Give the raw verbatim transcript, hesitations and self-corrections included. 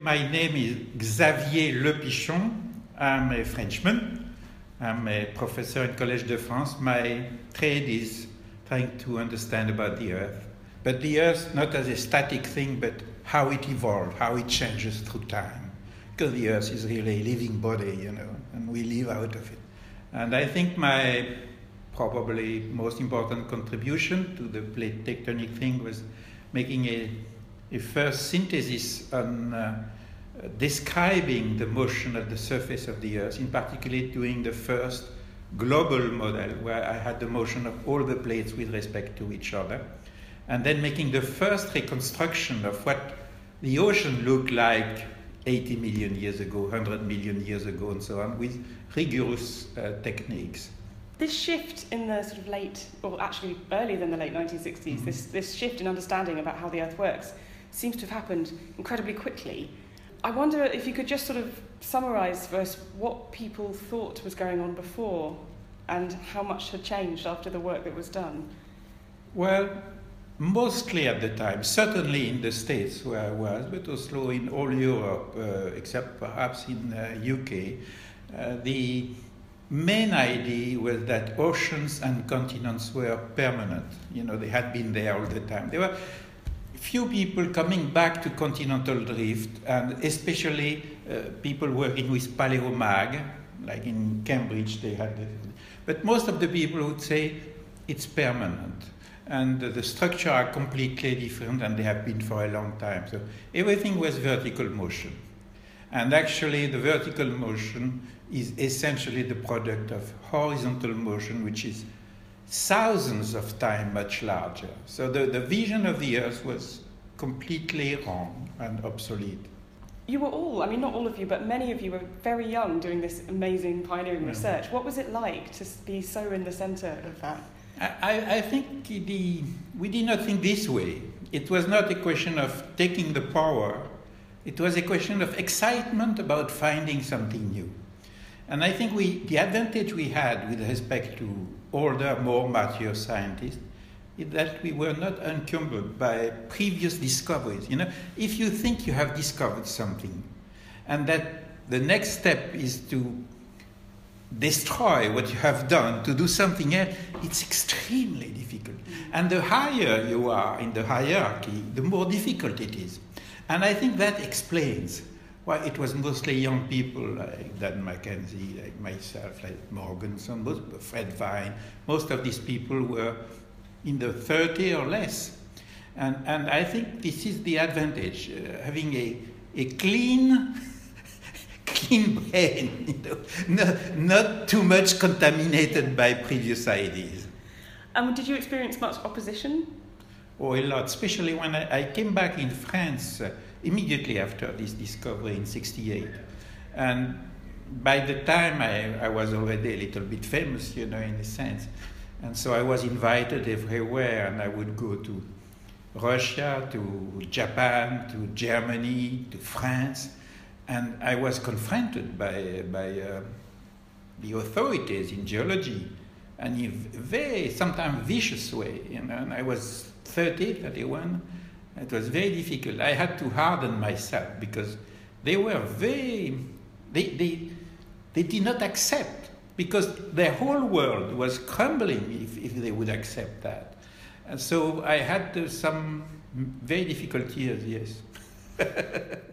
My name is Xavier Le Pichon. I'm a Frenchman. I'm a professor in Collège de France. My trade is trying to understand about the Earth. But the Earth not as a static thing, but how it evolved, how it changes through time. Because the Earth is really a living body, you know, and we live out of it. And I think my probably most important contribution to the plate tectonic thing was making a a first synthesis on uh, describing the motion of the surface of the Earth, in particular doing the first global model where I had the motion of all the plates with respect to each other, and then making the first reconstruction of what the ocean looked like eighty million years ago, one hundred million years ago, and so on, with rigorous uh, techniques. This shift in the sort of late, or actually earlier than the late nineteen sixties, mm-hmm. this, this shift in understanding about how the Earth works seems to have happened incredibly quickly. I wonder if you could just sort of summarise for us what people thought was going on before and how much had changed after the work that was done. Well, mostly at the time, certainly in the States where I was, but also in all Europe, uh, except perhaps in the uh, U K, uh, the main idea was that oceans and continents were permanent. You know, they had been there all the time. There were few people coming back to continental drift, and especially uh, people working with paleomag, like in Cambridge they had it. But most of the people would say it's permanent, and uh, the structure are completely different, and they have been for a long time. So everything was vertical motion. And actually the vertical motion is essentially the product of horizontal motion, which is thousands of times much larger. So the, the vision of the Earth was completely wrong and obsolete. You were all, I mean not all of you, but many of you were very young doing this amazing pioneering Yeah. research. What was it like to be so in the centre of that? I, I think the, we did not think this way. It was not a question of taking the power. It was a question of excitement about finding something new. And I think we, the advantage we had with respect to older, more mature scientists is that we were not encumbered by previous discoveries. You know, if you think you have discovered something and that the next step is to destroy what you have done to do something else, it's extremely difficult. And the higher you are in the hierarchy, the more difficult it is. And I think that explains why it was mostly young people like Dan Mackenzie, like myself, like Morganson, most, Fred Vine. Most of these people were in the thirty or less. And, and I think this is the advantage, uh, having a, a clean, clean brain, you know, not, not too much contaminated by previous ideas. Um, did you experience much opposition? Oh, a lot, especially when I, I came back in France uh, immediately after this discovery in sixty-eight. And by the time I, I was already a little bit famous, you know, in a sense. And so I was invited everywhere, and I would go to Russia, to Japan, to Germany, to France. And I was confronted by, by uh, the authorities in geology, and in a very, sometimes vicious way, you know, and I was thirty, thirty-one. It was very difficult. I had to harden myself because they were very, they, they, they did not accept, because their whole world was crumbling if, if they would accept that. And so I had uh, some very difficult years, yes.